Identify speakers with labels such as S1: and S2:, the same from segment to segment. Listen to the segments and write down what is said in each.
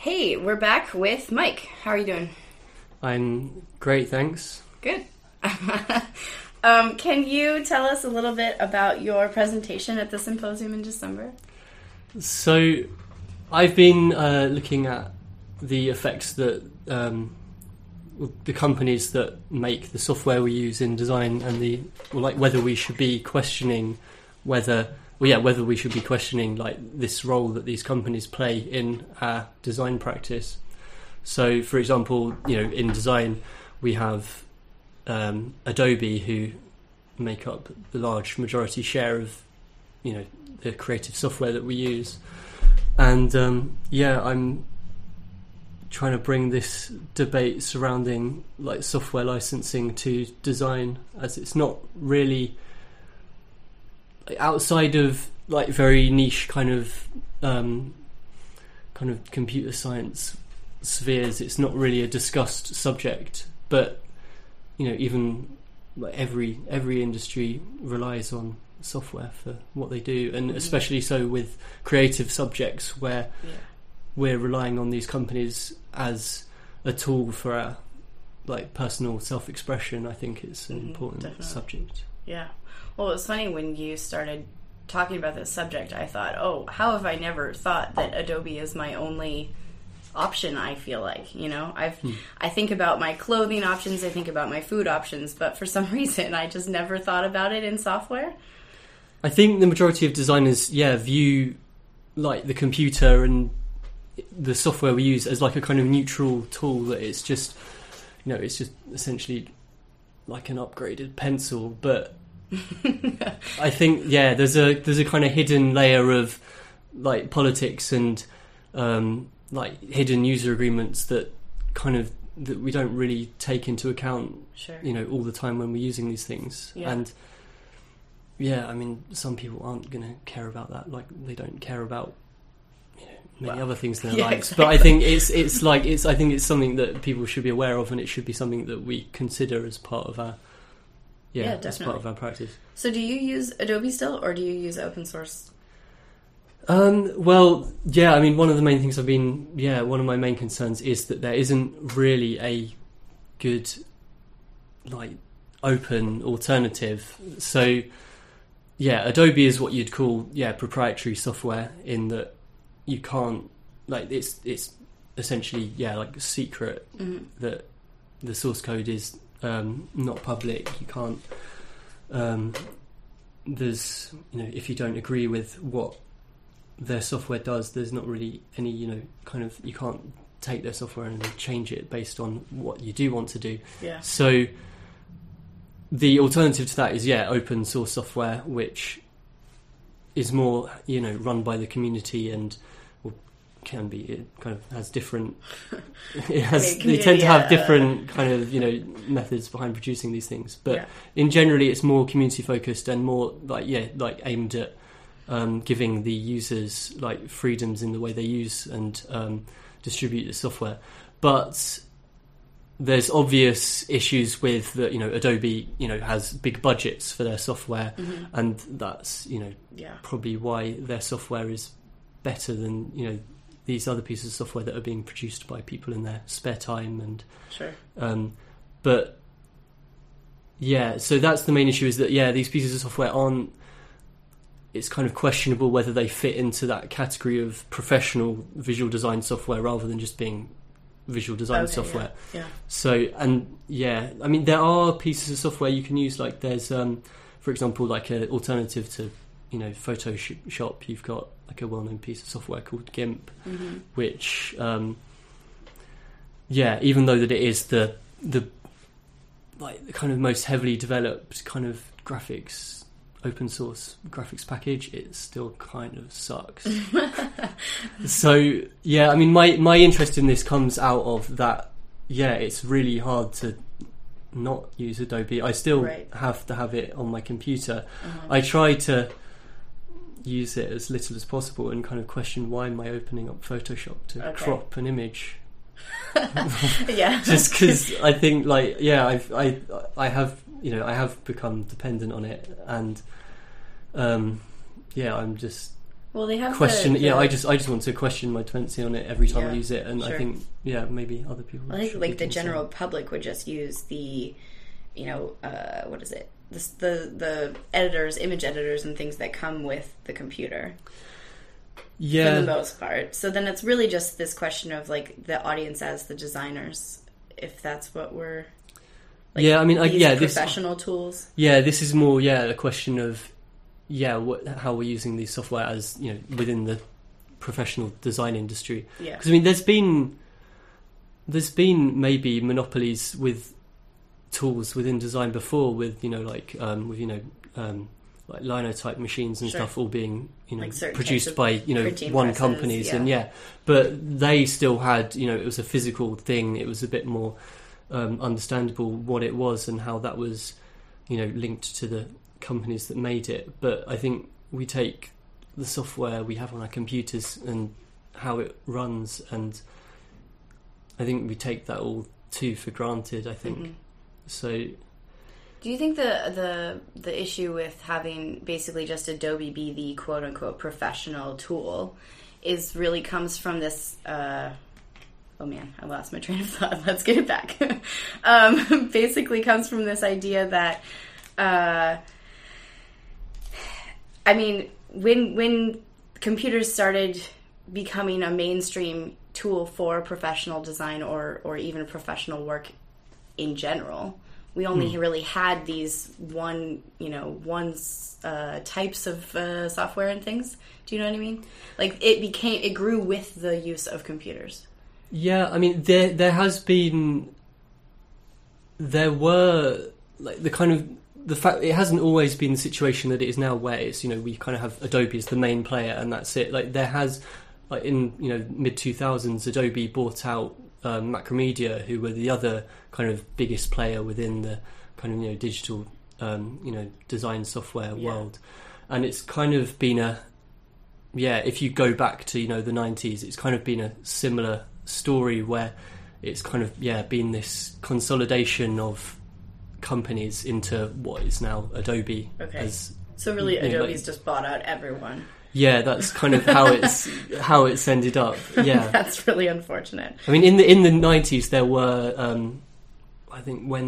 S1: Hey, we're back with Mike. How are you doing?
S2: I'm great, thanks.
S1: Good. Can you tell us a little bit about your presentation at the symposium in December?
S2: So, I've been looking at the effects that the companies that make the software we use in design, and whether we should be questioning whether we should be questioning this role that these companies play in our design practice. So, for example, in design we have Adobe, who make up the large majority share of the creative software that we use, and I'm trying to bring this debate surrounding software licensing to design, as it's not really outside of very niche kind of computer science spheres. It's not really a discussed subject, but even every industry relies on software for what they do, and especially so with creative subjects where we're relying on these companies as a tool for our personal self-expression. I think it's an important subject.
S1: Yeah. Well, it was funny when you started talking about this subject. I thought, oh, how have I never thought that Adobe is my only option? I feel like, I think about my clothing options, I think about my food options, but for some reason I just never thought about it in software.
S2: I think the majority of designers, view the computer and the software we use as a kind of neutral tool, that it's just, it's just essentially like an upgraded pencil. But I think, there's a kind of hidden layer of politics and hidden user agreements that we don't really take into account, all the time when we're using these things. And some people aren't going to care about that, they don't care about many other things in their lives.
S1: Exactly.
S2: But I think I think it's something that people should be aware of, and it should be something that we consider as part of our as part of our practice.
S1: So do you use Adobe still, or do you use open source?
S2: One of the main things one of my main concerns is that there isn't really a good open alternative. So Adobe is what you'd call proprietary software, in that you can't it's essentially secret, that the source code is not public. You can't there's if you don't agree with what their software does, there's not really any you can't take their software and change it based on what you do want to do. So the alternative to that is open source software, which is more run by the community, and can be, it kind of has different they tend to have different kind of methods behind producing these things, but in generally it's more community focused and more aimed at giving the users freedoms in the way they use and distribute the software. But there's obvious issues with that. Adobe has big budgets for their software, and that's probably why their software is better than these other pieces of software that are being produced by people in their spare time. And so that's the main issue, is that these pieces of software aren't, it's kind of questionable whether they fit into that category of professional visual design software rather than just being visual design software. So, and there are pieces of software you can use, there's for example an alternative to Photoshop. You've got a well-known piece of software called GIMP, which even though that it is the kind of most heavily developed kind of graphics, open source graphics package, it still kind of sucks. So my interest in this comes out of that. It's really hard to not use Adobe. I still have to have it on my computer. I try to use it as little as possible and kind of question, why am I opening up Photoshop to crop an image? Just because I think I have become dependent on it, and I'm just
S1: Well, they have
S2: question. I just want to question my dependency on it every time I use it, and
S1: sure.
S2: I think maybe other people.
S1: I think like the general public would just use the, what is it? The editors, image editors, and things that come with the computer.
S2: Yeah,
S1: for the most part. So then it's really just this question of like the audience as the designers, if that's what we're. Like, professional tools. Yeah,
S2: this is more a question of how we're using these software as within the professional design industry.
S1: Yeah,
S2: because I mean there's been maybe monopolies with tools within design before, with like linotype machines and stuff all being like produced by one companies but they still had it was a physical thing. It was a bit more understandable what it was and how that was linked to the companies that made it. But I think we take the software we have on our computers and how it runs, and I think we take that all too for granted, I think. Mm-hmm. So
S1: do you think the issue with having basically just Adobe be the quote unquote professional tool is really comes from this oh man, I lost my train of thought. Let's get it back. Basically comes from this idea that I mean, when computers started becoming a mainstream tool for professional design or even professional work in general, we only really had these types of software and things. Do you know what I mean? Like it grew with the use of computers.
S2: Yeah, I mean there were like the fact it hasn't always been the situation that it is now, where it's we kind of have Adobe as the main player and that's it. Like there has, like in mid 2000s, Adobe bought out Macromedia, who were the other kind of biggest player within the kind of digital design software world. And it's kind of been if you go back to the 90s, it's kind of been a similar story where it's kind of been this consolidation of companies into what is now Adobe.
S1: Okay. So really Adobe's just bought out everyone.
S2: Yeah, that's kind of how it's ended up. Yeah,
S1: that's really unfortunate.
S2: I mean, in the 90s there were I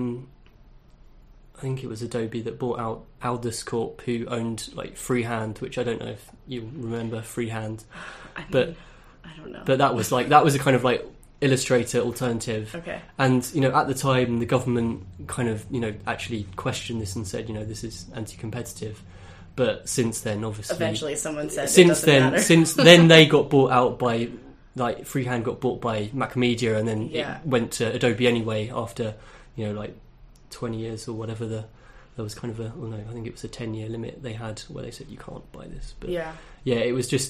S2: think it was Adobe that bought out Aldus Corp, who owned like Freehand, which I don't know if you remember Freehand. I don't know. But that was a kind of like Illustrator alternative.
S1: Okay.
S2: And at the time the government kind of actually questioned this and said this is anti-competitive. But since then, obviously,
S1: eventually someone said
S2: since then they got bought out by, like, Freehand got bought by Macromedia, and then it went to Adobe anyway after 20 years or whatever. There was kind of I think it was a 10-year limit they had where they said you can't buy this. But it was just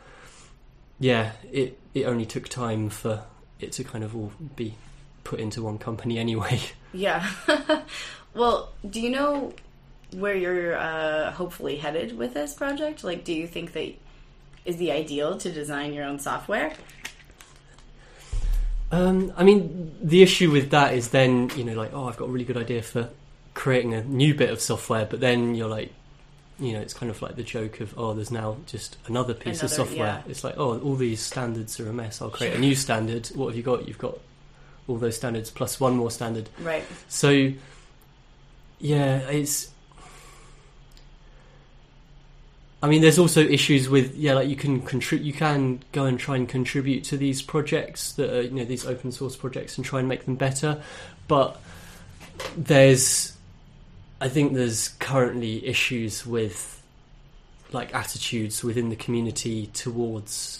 S2: it only took time for it to kind of all be put into one company anyway.
S1: Yeah. Well, do you know where you're hopefully headed with this project? Like, do you think that is the ideal to design your own software?
S2: I mean, the issue with that is then, I've got a really good idea for creating a new bit of software, but then you're like, it's kind of like the joke of, there's now just another piece of software. Yeah. It's like, all these standards are a mess. I'll create a new standard. What have you got? You've got all those standards plus one more standard.
S1: Right.
S2: So, it's... I mean, there's also issues with like you can go and try and contribute to these projects that are these open source projects and try and make them better, but I think there's currently issues with like attitudes within the community towards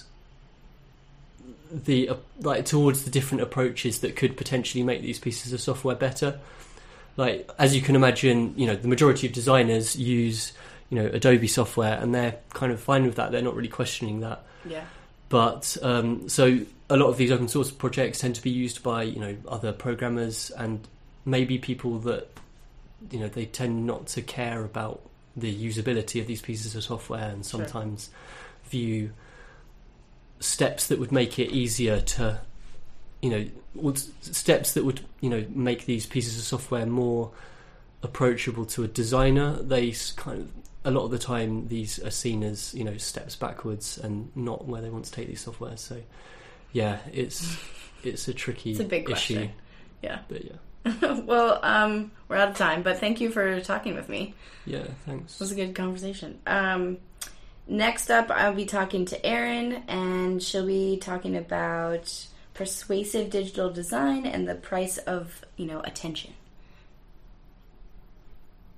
S2: the different approaches that could potentially make these pieces of software better. Like, as you can imagine, the majority of designers use Adobe software, and they're kind of fine with that. They're not really questioning that.
S1: Yeah.
S2: But so a lot of these open source projects tend to be used by other programmers and maybe people that they tend not to care about the usability of these pieces of software, and sometimes view steps that would make it easier to steps that would make these pieces of software more approachable to a designer, they kind of, a lot of the time these are seen as, you know, steps backwards and not where they want to take these software. So yeah, it's a tricky
S1: it's a big question.
S2: issue.
S1: Yeah.
S2: But yeah.
S1: Well, we're out of time, but thank you for talking with me.
S2: Yeah, thanks.
S1: It was a good conversation. Next up, I'll be talking to Erin, and she'll be talking about persuasive digital design and the price of, you know, attention.